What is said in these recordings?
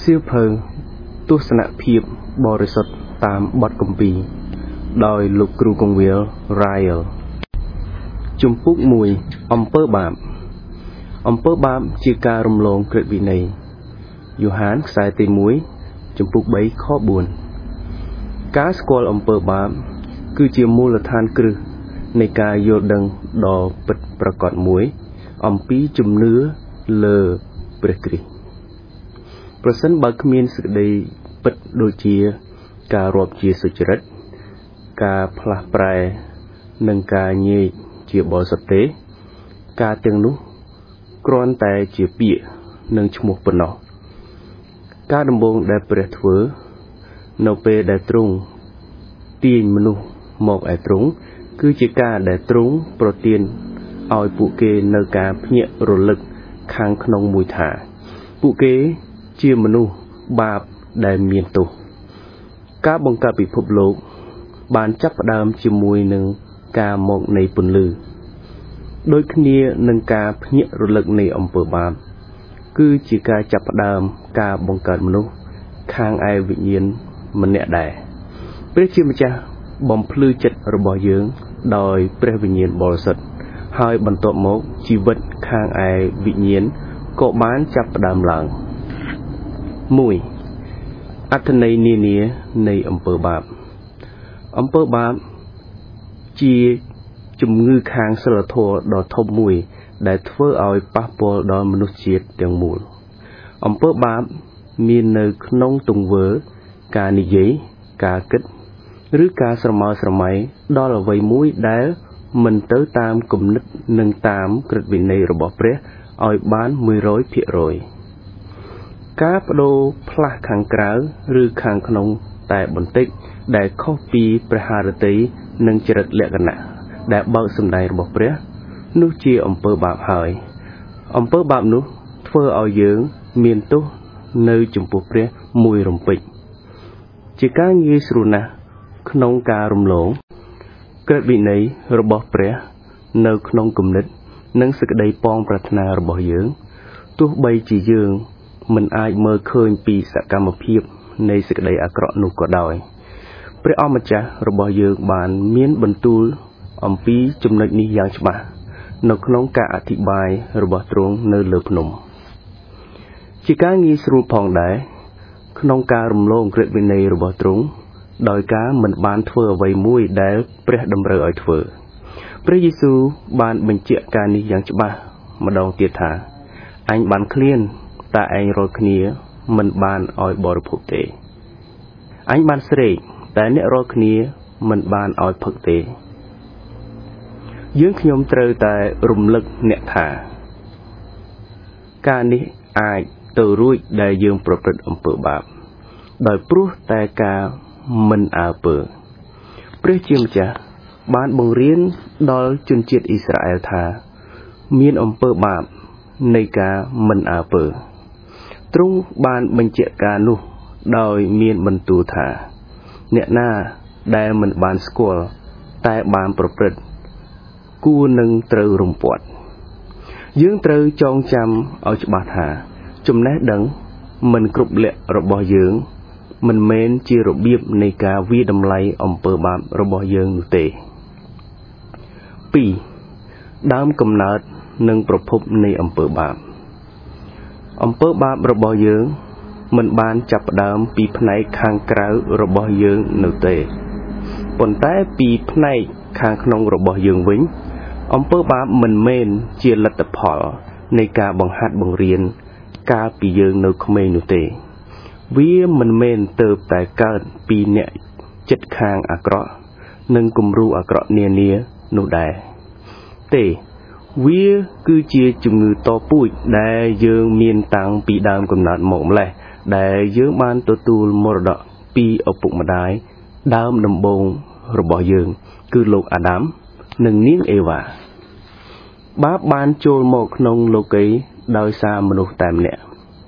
siêu phơ tu sanh phiệp bò rì sọt tam bọt cầm bì đòi lục cừu công việc Ryle chùm phúc mùi ông pơ bám chia ca rung lông kệ vị này Yohan sai tây muối chùm phúc bấy khó buồn cá squall ông pơ bám cứ chia mua là than cừในการโยดังดอปิดประกอบมวยอมปีจุมเนื้อเลอเปรกรีประสันบักมีนสุดใดปิดโดยเชียการรบเชียสุจริตการพลาปลายหนึ่งการเยี่ยเชียบอสเตการเตียงนุกรอนแต่เชียเปียหนึ่งชั่วโมงปนอการดำบงได้เปรตเวอโนเปได้ตรงตีนมนุษย์หมอกไอตรงคือจิกาได้ตรงโปรตีนเอาปุเกเนกาเพียรลึกข้างขนมมวยถาปุเกเจียมนุบาปได้เมียนตุกาบังกาปิภพโลกบานจับดามจิมวยหนึ่งกาหมอกในปุ่นลือโดยขเนียหนึ่งกาเพียรลึกในอำเภอบามคือจิกาจับดามกาบังกามนุข้างไอวิญญาณมันเนี่ยได้เปรียบเทียบจ้าบ่มพลือจัดระบอยเยื้องโดยเปรวิญญาณบริสุทธิ์ให้บรรทบมกชีวิตข้างไอวิญญาณก็บ้านจับดามหลังมวยอัตนัยเนียในอำเภอบาปจีจุ่มงือข้างสลัดโทดอทบมวยได้เพื่อเอาปะปอดอมนุษย์เชียดเตียงมูลอำเภอบาปมีในขนมตุงเวอการนิยการกึศหรือการสมัยดอลไว้มุ้ยได้มันเติร์ตามกลุ่มนึกหนึ่งตามกระดิ่งในระบบเปรี้ยเอาบ้าน100 เพียรอยการโดพลาขังกราวหรือขังขนมแต่บนติ๊กได้ข้อปีประหารตีหนึ่งจริตเละกันนะได้เบาสมัยระบบเปรี้ยนุเชียอำเภอบาปหายอำเภอบาปนุเพื่อเอาเยื้องเมียนตุในจุ่มปูเปรี้ยมวยรำปิจิการยีสรุนะขนมการุมหลงกระบี่ในระบบเปรี้ยในขนมกลุ่มนิดนังสกได้ปองปรารถนาระบบเยื้องตัวใบจีเยื้องมันอายเมื่อเคยปีสกรรมเพียบในสกได้อักระนุก็ได้เปรี้ยอมาจ้าระบบเยื้องบานเมียนบรรทุลอมปีจุ่มในนี้อย่างฉบับในขนมการอธิบายระบบตรงในเลือบนมจิการงีสรุปพองได้ขนมการุมหลงกระบี่ในระบบตรงโดยการมันบานเถื่อไว้มุ้ยได้เปรี้ยดำเรือไอเถื่อพระเยซูบานบัญชีการนี้อย่างฉบับมาดองเตียถาอันบานเคลียนแต่อันโรคเนียมันบานออยบริภุเตอันบานเสกแต่เนโรคเนียมันบานออยพึกเตยื่นขยมเตยแต่รุมลึกเนถาการนี้อาจตัวรุ่ยได้ยื่นประพฤติอำเภอบาปโดยปลุกแต่การมันอาเปอเปรี้ยเจียมจ้าบ้านบงเรียนดอลจุนเจียดอิสราเอลธามีนอำเภอบาปในกามันอาเปอตรงบ้านบัญชีการนุโดยมีนบรรทุธาเนหน้าได้มันบ้านสกอลแต่บ้านประพฤติกูนึงเตอรุมปวดยื่งเตอจองจำเอาฉบับหาจุมแนดังมันกรุบเละระบอยยื่งมันเม้นจีรบีบในกาวีดำไลอำเภอบาประบอยเยิงนุเตปีดามกำเนิดหนึ่งประพบในอำเภอบาประบอยเยิงมันบานจับดามปีพนัยคางกราวระบอยเยิงนุเตปนแต่ปีพนัยคางขนงระบอยเยิงวิ่งอำเภอบามันเม้นเจียลัตพอในกาบังหัดบังเรียนกาปีเยิงในคเมนุเตวิมันเมนเติบแต่เกิดปีเนี่ยจัดคางอักระหนึ่งกุมรูอักระเนียนุได้เตวิคือเจียจุงือต่อปุ้ยได้เยืองเมียนตังปีดามกำนัดหมกเลยได้เยืองบ้านตัวตูลมรดกปีอปุกมาได้ดามดำบงระบอยเยืองคือโลกอาดัมหนึ่งนิ้งเอวาบ้านโจลหมกนงโลกีโดยสามนุษย์แต่เนี่ย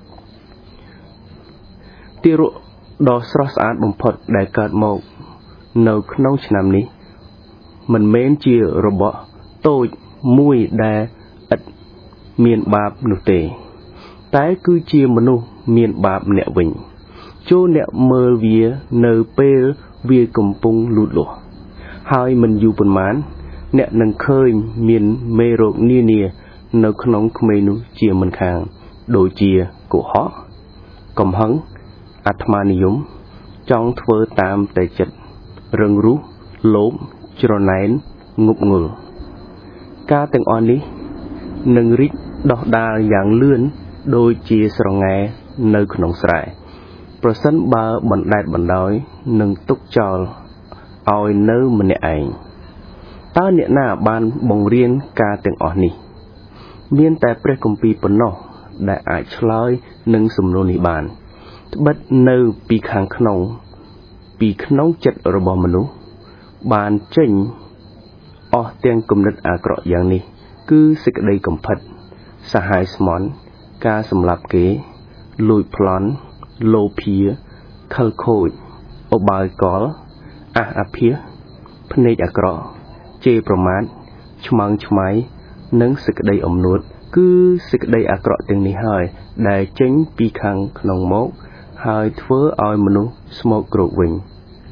ที่รู้ดอสรสอาดบุพดได้เกิดหมกในขนมชนามนี้มันเม้นเจียระบบโต้มุ้ยได้อัดเมียนบาปนุเตតែគឺជាមនុស្សមានបាបអ្នកវិញចូលអ្នកមើលវានៅពេលវាកំពុងលូតលាស់ហើយមិនយូរប៉ុន្មានអ្នកនឹងឃើញមានមេរោគនានានៅក្នុងក្មេងនោះជាមិនខានដូចជាកុហកកំហឹងអាត្មានិយមចង់ធ្វើតាមតែចិត្តរឹងរូសលោភច្រណែនងប់ងល់ការទាំងអស់នេះនឹងរីកដុះដាលយ៉ាងលឿនដូចជាស្រងែនៅក្នុងស្រែប្រសិនបើបណ្ដែតបណ្ដោយនឹងទុកចោលឲ្យនៅម្នាក់ឯងតើអ្នកណាបានបង្រៀនការទាំងអស់នេះមានតែព្រះគម្ពីរប៉ុណ្ណោះដែលអាចឆ្លើយនឹងសំណួរនេះបានត្បិតនៅពីខាងក្នុងចិត្តរបស់មនុស្សបានចេញអស់ទាំងគំនិតអាក្រក់យ៉ាងនេះគឺសេចក្តីកំផិតសាហាយស្មន់ការសម្លាប់គេលួចប្លន់លោភាខិលខូចអបាយកលអះអាភាសភ្នែកអាក្រក់ជេរប្រមាថឆ្មើងឆ្មៃនិងសេចក្តីអំនួតគឺសេចក្តីអាក្រក់ទាំងនេះហើយដែលចេញពីខាងក្នុងមកហើយធ្វើឲ្យមនុស្សស្មោកគ្រោកវិញ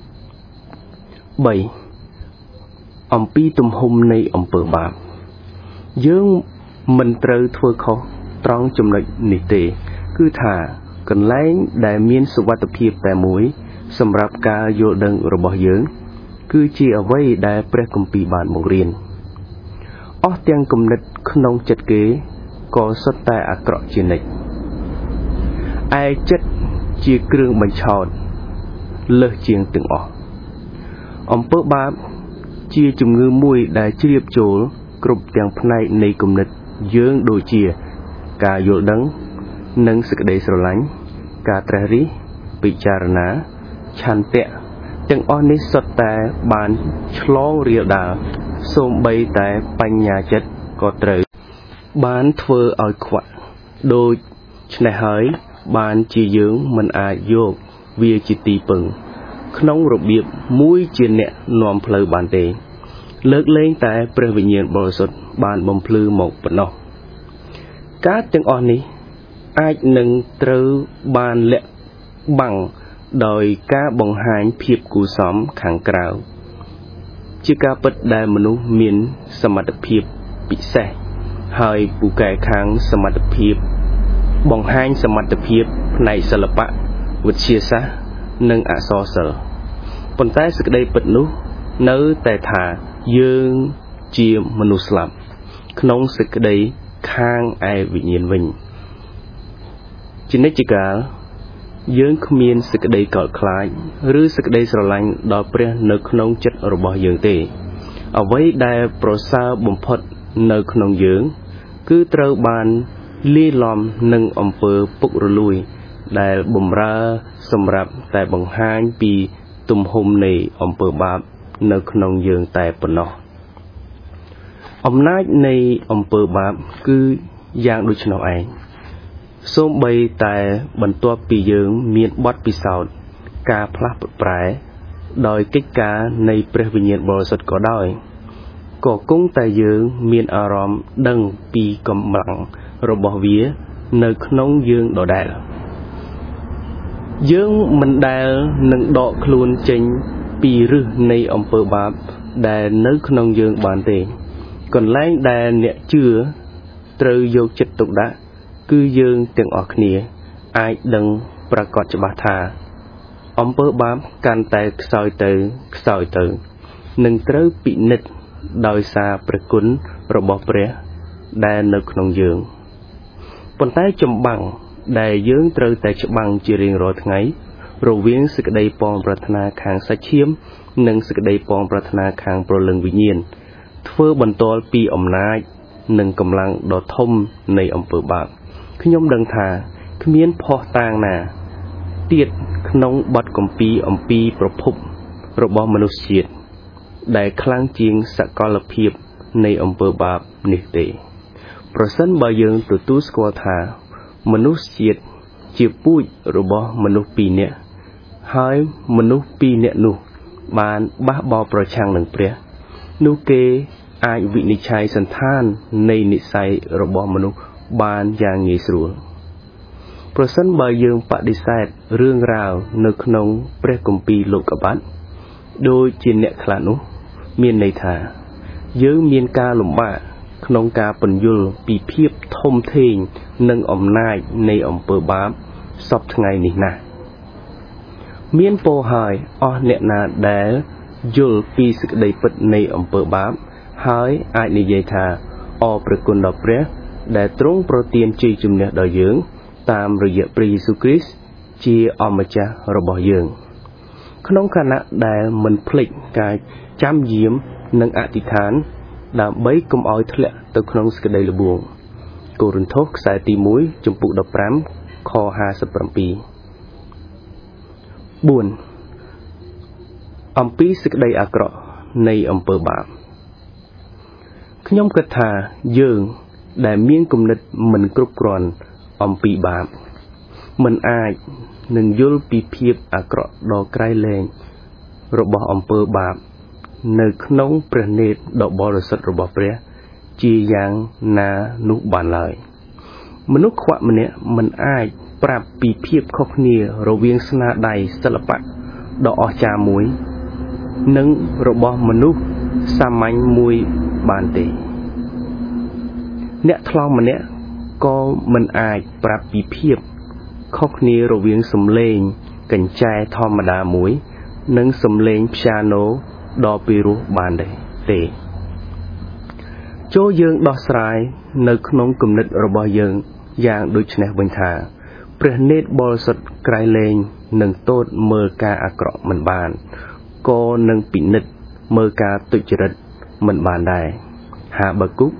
3អំពីទំហំនៃអំពើបាបយើងមិនត្រូវធ្វើខុសត្រង់ចំណុចនេះទេគឺថាកន្លែងដែលមានសុវត្ថិភាពតែមួយសម្រាប់ការយល់ដឹងរបស់យើងគឺជាអ្វីដែលព្រះគម្ពីរបានបង្រៀនអស់ទាំងគំនិតក្នុងចិត្តគេក៏សុទ្ធតែអាក្រក់ជានិច្ចឯចិត្តជាគ្រឿងបញ្ឆោតលើសជាងទាំងអស់អំពើបាបជាជំងឺមួយដែលជ្រាបចូលគ្រប់ទាំងផ្នែកនៃគំនិតយើងដូចជាការយល់ដឹងនិងសេចក្តីស្រឡាញ់ការត្រិះរិះពិចារណាឆន្ទៈទាំងអស់នេះសុទ្ធតែបានឆ្លងរាលដាលសូម្បីតែបញ្ញាចិត្តក៏ត្រូវបានធ្វើឲ្យខ្វាក់ដូច្នេះហើយបានជាយើងមិនអាចយកវាជាទីពឹងក្នុងរបៀបមួយជាអ្នកនាំផ្លូវបានទេលើកលែងតែព្រះវិញ្ញាណបរិសុទ្ធបានបំភ្លឺមកប៉ុណ្ណោះការទាំងអស់នេះអាចនឹងត្រូវបានលាក់បាំងដោយការបង្ហាញភាពគួរសមខាងក្រៅជាការពិតដែលមនុស្សមានសមត្ថភាពពិសេសហើយពូកែខាងសមត្ថភាពបង្ហាញសមត្ថភាពផ្នែកសិល្បៈវិទ្យាសាស្ត្រនិងអក្សរសិល្ប៍ប៉ុន្តែសេចក្តីពិតនោះនៅតែថាយើងជាមនុស្សស្លាប់ក្នុងសេចក្តីខាងឯវិញ្ញាណវិញជានិច្ចកាលយើងគ្មានសេចក្តីកោតខ្លាចឬសេចក្តីស្រឡាញ់ដល់ព្រះនៅក្នុងចិត្តរបស់យើងទេអ្វីដែលប្រសើរបំផុតនៅក្នុងយើងគឺត្រូវបានលាយឡំនឹងអំពើពុករលួយដែលបំរើសម្រាប់តែបង្ហាញពីទំហំនៃអំពើបាបនៅក្នុងយើងតែប៉ុណ្ណោះអំណាចនៃអំពើបាបគឺយ៉ាងដូច្នោះឯងសូម្បីតែបន្ទាប់ពីយើងមានបទពិសោធន៍ការផ្លាស់ប្រែដោយកិច្ចការនៃព្រះវិញ្ញាណបរិសុទ្ធក៏ដោយក៏គង់តែយើងមានអារម្មណ៍ដឹងពីកម្លាំងរបស់វានៅក្នុងយើងដដែលយើងមិនដែលនឹងដកខ្លួនចេញពីឫសនៃអំពើបាបដែលនៅក្នុងយើងបានទេកន្លែងដែលអ្នកជឿត្រូវយកចិត្តទុកដាក់គឺយើងទាំងអស់គ្នាអាចដឹងប្រកាសច្បាស់ថាអំពើបាបកាន់តែខ្សោយទៅនឹងត្រូវពិនិត្យដោយសារព្រះគុណរបស់ព្រះដែលនៅក្នុងយើងប៉ុន្តែចម្បាំងដែលយើងត្រូវតែច្បាំងជារៀងរាល់ថ្ងៃរវាងសេចក្តីប៉ងប្រាថ្នាខាងសាច់ឈាមនិងសេចក្តីប៉ងប្រាថ្នាខាងព្រលឹងវិញ្ញាណធ្វើបន្ទាល់ពីអំណាចនិងកម្លាំងដ៏ធំនៃអំពើបាបខ្ញុំដឹងថាគ្មានភស្តុតាងណាទៀតក្នុងបទគម្ពីរអំពីប្រភពរបស់មនុស្សជាតិដែលខ្លាំងជាងសកលភាពនៃអំពើបាបនេះទេប្រសិនបើយើងទទួលស្គាល់ថាមនុស្សជាតិជាពូជរបស់មនុស្ស2នាក់ហើយមនុស្ស2នាក់នោះបានបះបោរប្រឆាំងនឹងព្រះនោះគេអាចវិនិច្ឆ័យសន្តាននៃនិស្ស័យរបស់មនុស្សបានយ៉ាងងាយស្រួលប្រសិនបើយើងបដិសេធរឿងរ៉ាវនៅក្នុងព្រះគម្ពីរលោកុបាទដូចជាអ្នកខ្លះនោះមានន័យថាយើងមានការលំបាកក្នុងការពន្យល់ពីភាពធំធេងនិងអំណាចនៃអំពើបាបសពថ្ងៃនេះណាស់មានពោលហើយអស់អ្នកណាដែលយល់ពីសេចក្តីពិតនៃអំពើបាបហើយអាចនិយាយថាអរព្រះគុណដល់ព្រះដែលទ្រង់ប្រទានជ័យជំនះដល់យើងតាមរយៈព្រះយេស៊ូវគ្រីស្ទជាអម្ចាស់របស់យើងក្នុងខណៈដែលមិនភ្លេចការចាំយាមនិងអធិដ្ឋានដើម្បីកុំឲ្យធ្លាក់ទៅក្នុងសេចក្តីល្បួងកូរិនថូសខ្សែទី1ចំពុក15ខ57 4អំពីសេចក្តីអាក្រក់នៃអំពើបាបខ្ញុំគិតថាយើងដែលមានគំនិតមិនគ្រប់គ្រាន់អំពីបាបមិនអាចនឹងយល់ពីភាពអាក្រក់ដ៏ក្រៃលែងរបស់អំពើបាបនៅក្នុងព្រះនេត្រដ៏បរិសុទ្ធរបស់ព្រះជាយ៉ាងណានោះបានឡើយមនុស្សខ្វាក់ម្នាក់មិនអាចប្រាប់ពីភាពខុសគ្នារវាងស្នាដៃសិល្បៈដ៏អស្ចារ្យមួយនិងរបស់មនុស្សសាមញ្ញមួយបានទេអ្នកថ្លង់ម្នាក់ក៏មិនអាចប្រាប់ពីភាពខុសគ្នារវាងសំឡេងកញ្ចែធម្មតាមួយនិងសំឡេងព្យ៉ាណូដ៏ពីរោះបានដែរទេចូលយើងដោះស្រាយនៅក្នុងគំនិតរបស់យើងយ៉ាងដូចនេះវិញថាព្រះនេត្របរិសុទ្ធក្រៃលែងនឹងទតមើលការអាក្រក់មិនបានក៏នឹងពិនិត្យមើលការទុច្ចរិតមិនបានដែរហាបាគុក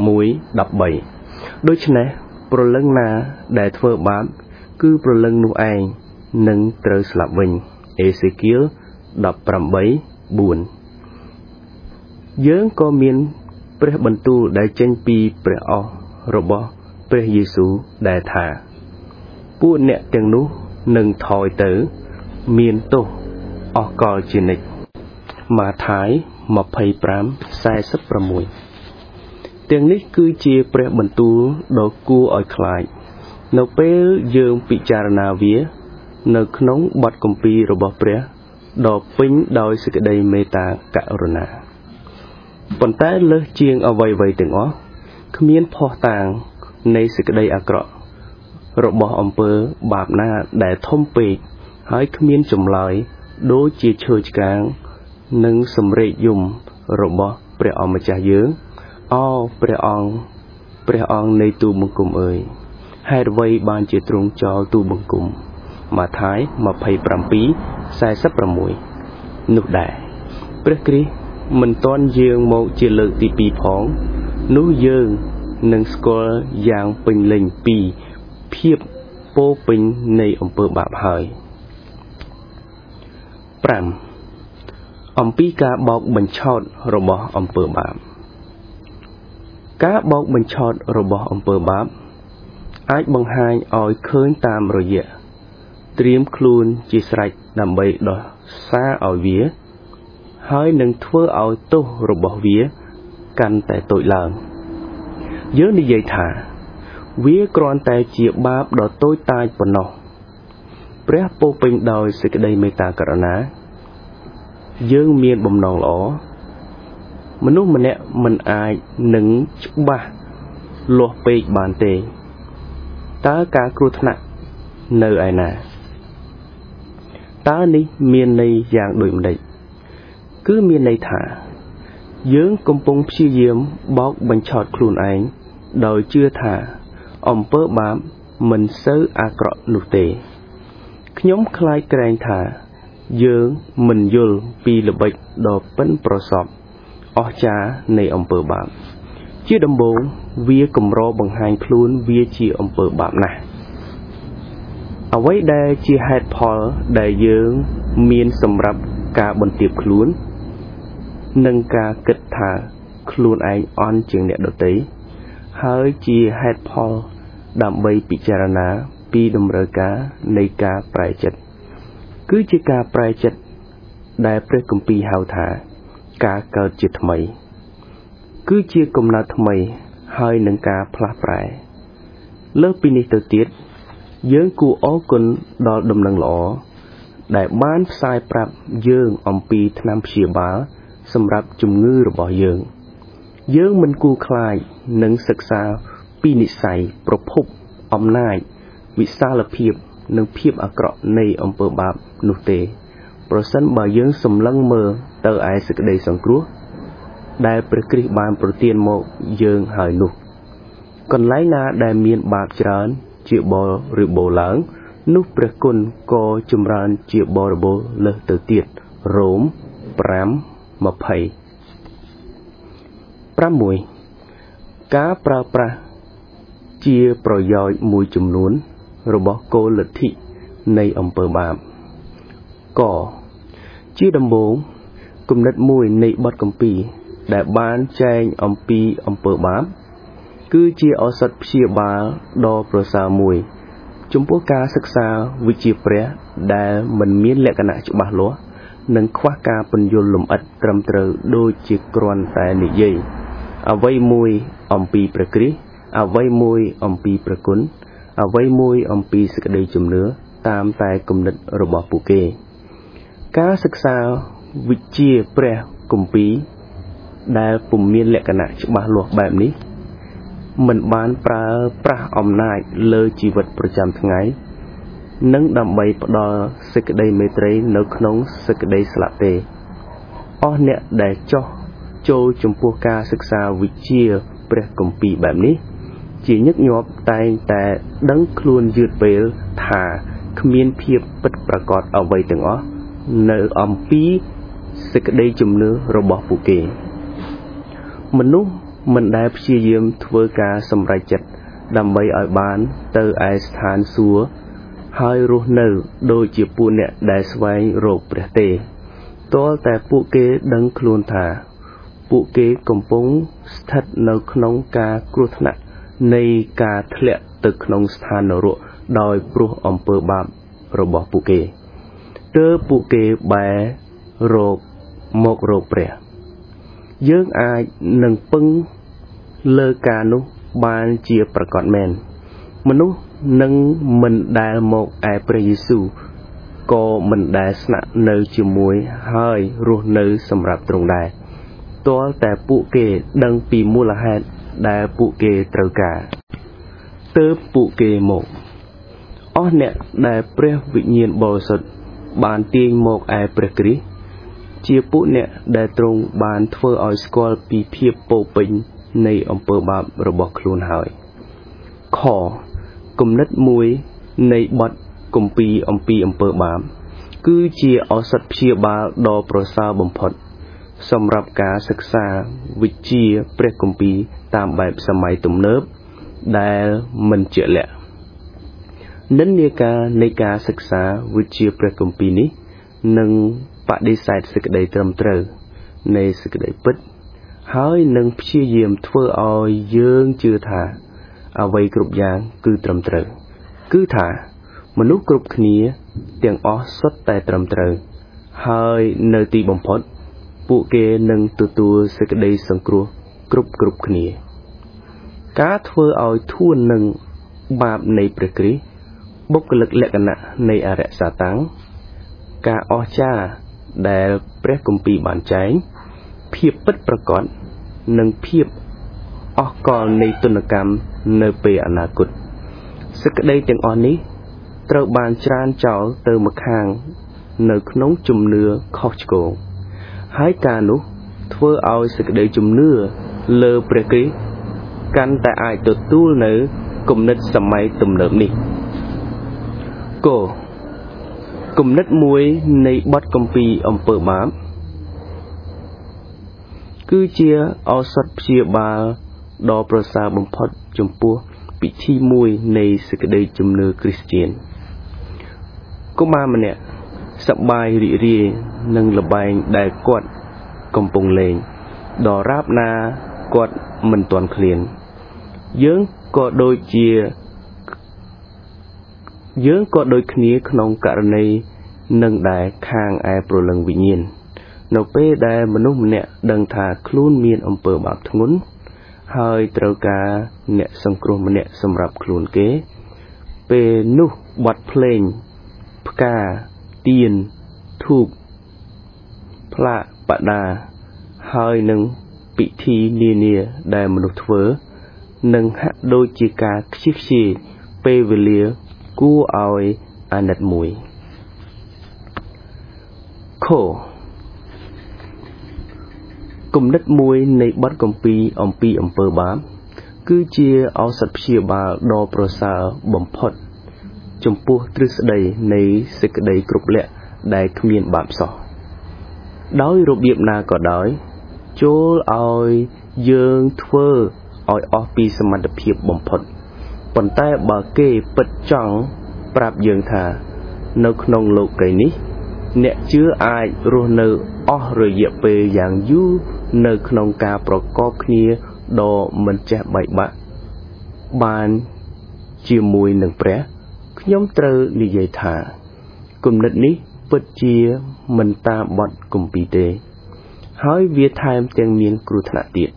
1:13 ដូច្នេះព្រលឹងណាដែលធ្វើបាបគឺព្រលឹងនោះឯងនឹងត្រូវស្លាប់វិញអេសេគៀល 18:4 យើងក៏មានព្រះបន្ទូលដែលចេញពីព្រះអស់របស់ព្រះយេស៊ូវដែលថាពួកអ្នកទាំងនោះនឹងថយទៅមានទោសអស់កលជានិច្ចម៉ាថាយ 25:46 ទាំងនេះគឺជាព្រះបន្ទូលដ៏គួរឲ្យខ្លាចនៅពេលយើងពិចារណាវានៅក្នុងបទគម្ពីររបស់ព្រះដ៏ពេញដោយសេចក្តីមេត្តាករុណាប៉ុន្តែលើសជាងអ្វីៗទាំងអស់គ្មានភស្តុតាងនៃសេចក្តីអាក្រក់របស់អំពើបាបណាដែលធំពេកហើយគ្មានចម្លើយដូចជាឈើឆ្កាងនិងសម្រេចយំរបស់ព្រះអម្ចាស់យើងអោព្រះអង្គនៃទូបង្គំអើយហេតុអ្វីបានជាទ្រង់ចោលទូបង្គំម៉ាថាយ 27:46 នោះដែរព្រះគ្រីស្ទមិនទាន់យាងមកជាលើកទី2ផងនោះយើងនឹងស្គាល់យ៉ាងពេញលេញពីភាពពោពេញនៃអំពើបាបហើយ5អំពីការបោកបញ្ឆោតរបស់អំពើបាបការបោកបញ្ឆោតរបស់អំពើបាបអាចបង្ហាញឲ្យឃើញតាមរយៈត្រៀមខ្លួនជាស្រេចដើម្បីដោះសារឲ្យវាហើយនឹងធ្វើឲ្យទោសរបស់វាកាន់តែតូចឡើងយើងនិយាយថាវាគ្រាន់តែជាបាបដ៏តូចតាចប៉ុណ្ណោះព្រះពោពេញដោយសេចក្តីមេត្តាករុណាយើងមានបំណងល្អមនុស្សម្នាក់មិនអាចនឹងច្បាស់លាស់ពេកបានទេតើការគ្រោះថ្នាក់នៅឯណាតើនេះមានន័យយ៉ាងដូចម្តេចគឺមានន័យថាយើងកំពុងព្យាយាមបោកបញ្ឆោតខ្លួនឯងដោយជឿថាអំពើបាបមិនសូវអាក្រក់នោះទេខ្ញុំខ្លាចក្រែងថាយើងមិនយល់ពីល្បិចដ៏ប៉ិនប្រសប់អស្ចារ្យនៃអំពើបាបជាដំបូងវាកម្របង្ហាញខ្លួនវាជាអំពើបាបណាស់អ្វីដែលជាហេតុផលដែលយើងមានសម្រាប់ការបន្ទាបខ្លួននិងការគិតថាខ្លួនឯងអន់ជាងអ្នកដទៃហើយជាហេតុផលដើម្បីពិចារណាពីតម្រូវការនៃការប្រែចិត្តគឺជាការប្រែចិត្តដែលព្រះគម្ពីរហៅថាការកើតជាថ្មីគឺជាកំណើតថ្មីហើយនឹងការផ្លាស់ប្រែលើសពីនេះទៅទៀតយើងគួរអរគុណដល់ដំណឹងល្អដែលបានផ្សាយប្រាប់យើងអំពីថ្នាំព្យាបាលសម្រាប់ជំងឺរបស់យើងយើងមិនគួរខ្លាចនឹងសិក្សាពីនិស្ស័យប្រភពអំណាចវិសាលភាពនិងភាពអាក្រក់នៃអំពើបាបនោះទេប្រសិនបើយើងសម្លឹងមើលទៅឯសេចក្តីសង្គ្រោះដែលព្រះគ្រីស្ទបានប្រទានមកយើងហើយនោះកន្លែងណាដែលមានបាបច្រើនជាបរិបូរឡើងនោះព្រះគុណក៏ចម្រើនជាបរិបូរលើសទៅទៀតរ៉ូម 5:20 6. ការប្រើប្រាស់ជាប្រយោជន៍មួយចំនួនរបស់គោលលទ្ធិនៃអំពើបាបកជាដំបូងគំនិតមួយនៃបទគម្ពីរដែលបានចែងអំពីអំពើបាបគឺជាឱសថព្យាបាលដ៏ប្រសើរមួយចំពោះការសិក្សាវិជ្ជាព្រះដែលមិនមានលក្ខណៈច្បាស់លាស់និងខ្វះការពន្យល់លម្អិតត្រឹមត្រូវដូចជាគ្រាន់តែនិយាយអ្វីមួយអំពីព្រះគ្រីស្ទអ្វីមួយអំពីព្រះគុណអ្វីមួយអំពីសេចក្តីជំនឿតាមតែគំនិតរបស់ពួកគេការសិក្សាវិជ្ជាព្រះគម្ពីរដែលពុំមានលក្ខណៈច្បាស់លាស់បែបនេះមិនបានប្រើប្រាស់អំណាចលើជីវិតប្រចាំថ្ងៃនិងដើម្បីផ្ដល់សេចក្តីមេត្រីនៅក្នុងសេចក្តីស្លាប់ទេអស់អ្នកដែលចោះចូលចំពោះការសិក្សាវិជ្ជាព្រះគម្ពីរបែបនេះជាញឹកញាប់តែងតែដឹងខ្លួនយឺតពេលថាគ្មានភាពពិតប្រាកដអ្វីទាំងអស់នៅអំពីសេចក្តីជំនឿរបស់ពួកគេមនុស្សមិនដែលព្យាយាមធ្វើការសម្រេចចិត្តដើម្បីឲ្យបានទៅឯស្ថានសួគ៌ហើយរស់នៅដូចជាពួកអ្នកដែលស្វែងរកព្រះទេទាល់តែពួកគេដឹងខ្លួនថាពួកគេកំពុងស្ថិតនៅក្នុងការគ្រោះថ្នាក់នៃការធ្លាក់ទៅក្នុងស្ថាននរកដោយព្រោះអំពើបាបរបស់ពួកគេទើបពួកគេបែររកមករកព្រះយើងអាចនឹងពឹងលើការនោះបានជាប្រកបមែនមនុស្សនឹងមិនដែលមកឯព្រះយេស៊ូវក៏មិនដែលស្នាក់នៅជាមួយហើយរស់នៅសម្រាប់ទ្រង់ដែរទាល់តែពួកគេដឹងពីមូលហេតុដែលពួកគេត្រូវការទើបពួកគេមកអស់អ្នកដែលព្រះវិញ្ញាណបរិសុទ្ធបានទាញមកឯព្រះគ្រីស្ទជាពួកអ្នកដែលទ្រង់បានធ្វើឲ្យស្គាល់ពីភាពពោពេញនៃអំពើបាបរបស់ខ្លួនហើយខគំនិតមួយនៃបទគម្ពីរអំពីអំពើបាបគឺជាឱសថព្យាបាលដ៏ប្រសើរបំផុតសម្រាប់ការសិក្សាវិជ្ជាព្រះគម្ពីរតាមបែបសម័យទំនើបដែលមិនជាក់លាក់និន្នាការនៃការសិក្សាវិជ្ជាព្រះគម្ពីរនេះនឹងបដិសេធសេចក្តីត្រឹមត្រូវនៃសេចក្តីពិតហើយនឹងព្យាយាមធ្វើឲ្យយើងជឿថាអ្វីគ្រប់យ៉ាងគឺត្រឹមត្រូវគឺថាមនុស្សគ្រប់គ្នាទាំងអស់សុទ្ធតែត្រឹមត្រូវហើយនៅទីបំផុតពួកគេនឹងទទួលសេចក្តីសង្គ្រោះគ្រប់គ្នាការធ្វើឲ្យធួននឹងបាបនៃព្រះគ្រីស្ទបុគ្គលិកលក្ខណៈនៃអរិយសាតាំងការអស្ចារ្យដែលព្រះគម្ពីរបានចែងភាពពិតប្រាកដនិងភាពអស់កលនៃទុនកម្មនៅពេលអនាគតសេចក្តីទាំងអស់នេះត្រូវបានច្រានចោលទៅម្ខាងនៅក្នុងជំនឿខុសឆ្គងហើយការនោះធ្វើឲ្យសេចក្តីជំនឿលើព្រះគ្រីស្ទកាន់តែអាចទទួលនៅគំនិតសម័យទំនើបនេះគំនិតមួយនៃបទគម្ពីរអំពើបាបគឺជាឱសថព្យាបាលដ៏ប្រសើរបំផុតចំពោះពិធីមួយនៃសេចក្តីជំនឿគ្រីស្ទានកុមារម្នាក់សប្បាយរីករាយនឹងល្បែងដែលគាត់កំពុងលេងដរាបណាគាត់មិនទាន់ឃ្លានយើងក៏ដូចគ្នាក្នុងករណីនឹងដែរខាងឯព្រលឹងវិញ្ញាណនៅពេលដែលមនុស្សម្នាក់ដឹងថាខ្លួនមានអំពើបាបធ្ងន់ហើយត្រូវការអ្នកសង្គ្រោះម្នាក់សម្រាប់ខ្លួនគេពេលនោះបទភ្លេងផ្កាទៀនធូបផ្លាកបដាហើយនឹងពិធីនានាដែលមនុស្សធ្វើនឹងហាក់ដូចជាការខ្ជិះខ្ជាយពេលវេលាគួរឲ្យអាណិតមួយខគំនិតមួយនៃបទគម្ពីរអំពីអំពើបាបគឺជាឱសថព្យាបាលដ៏ប្រសើរបំផុតចំពោះទ្រឹស្ដីនៃសេចក្តីគ្រប់លក្ខដែលគ្មានបាបសោះដោយរបៀបណាក៏ដោយចូលឲ្យយើងធ្វើឲ្យអស់ពីសមត្ថភាពបំផុតប៉ុន្តែបើគេពិតចង់ប្រាប់យើងថានៅក្នុងលោកីនេះអ្នកជឿអាចរស់នៅអស់រយៈពេលយ៉ាងយូរនៅក្នុងការប្រកបគ្នាដ៏មិនចេះបែកបាក់បានជាមួយនឹងព្រះខ្ញុំត្រូវនិយាយថាគំនិតនេះពិតជាមិនតាមបទគម្ពីរទេហើយវាថែមទាំងមានគ្រោះថ្នាក់ទៀត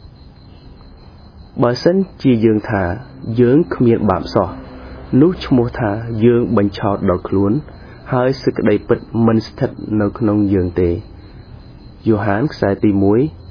បើសិនជាយើងថាយើងគ្មានបាបសោះនោះឈ្មោះថាយើងបញ្ឆោតដល់ខ្លួនហើយសេចក្តីពិតមិនស្ថិតនៅក្នុងយើងទេយ៉ូហានខ្សែទី 1:1-8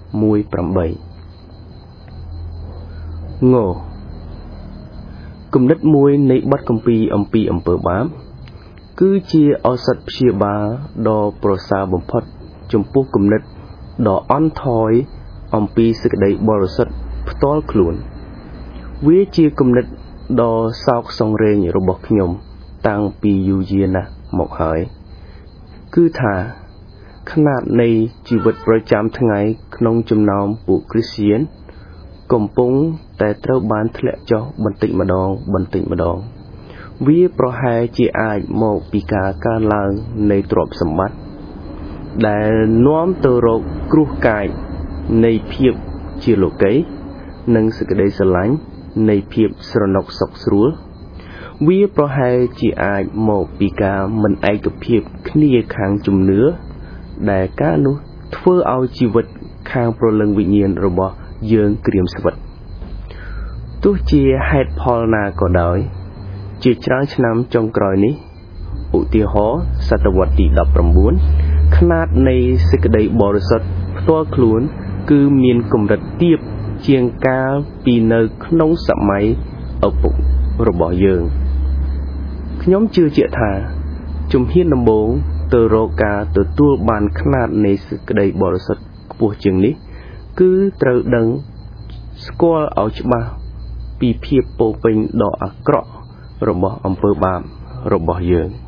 ងគំនិតមួយនៃបទគម្ពីរអំពីអំពើបាបគឺជាឱសថព្យាបាលដ៏ប្រសើរបំផុតចំពោះគំនិតដ៏អន់ថយអំពីសេចក្តីបរិសុទ្ធផ្ទាល់ខ្លួនវាជាគំនិតដ៏សោកសង្រេងរបស់ខ្ញុំតាំងពីយូរយារណាស់មកហើយគឺថាຂະຫນາດនៃជីវិតប្រចាំថ្ងៃក្នុងចំណោមពួកគ្រីស្ទានកំពុងតែត្រូវបានធ្លាក់ចុះបន្តិចម្ដងវាប្រហែលជាអាចមកពីការកើនឡើងនៃទ្រព្យសម្បត្តិដែលនាំទៅរកគ្រោះកាចនៃភាពជាលោកីនិងសេចក្តីស្រឡាញ់នៃភាពស្រណុកសុខស្រួលវាប្រហែលជាអាចមកពីការមិនឯកភាពគ្នាខាងជំនឿដែលការនោះធ្វើឲ្យជីវិតខាងព្រលឹងវិញ្ញាណរបស់យើងក្រៀមស្វិតទោះជាហេតុផលណាក៏ដោយជាច្រើនឆ្នាំចុងក្រោយនេះឧទាហរណ៍សតវត្សទី 19 ຂະຫນາດនៃសេចក្តីបរិសុទ្ធផ្ទាល់ខ្លួនគឺមានកម្រិតទាបជាងកាលពីនៅក្នុងសម័យឪពុករបស់យើងខ្ញុំជឿជាក់ថាជំហានដំបូងទៅរកការទទួលបានຂະຫນາດនៃសេចក្តីបរិសុទ្ធខ្ពស់ជាងនេះគឺត្រូវដឹងស្គាល់ឲ្យច្បាស់ពីភាពពោពេញដ៏អាក្រក់របស់អំពើបាបរបស់យើង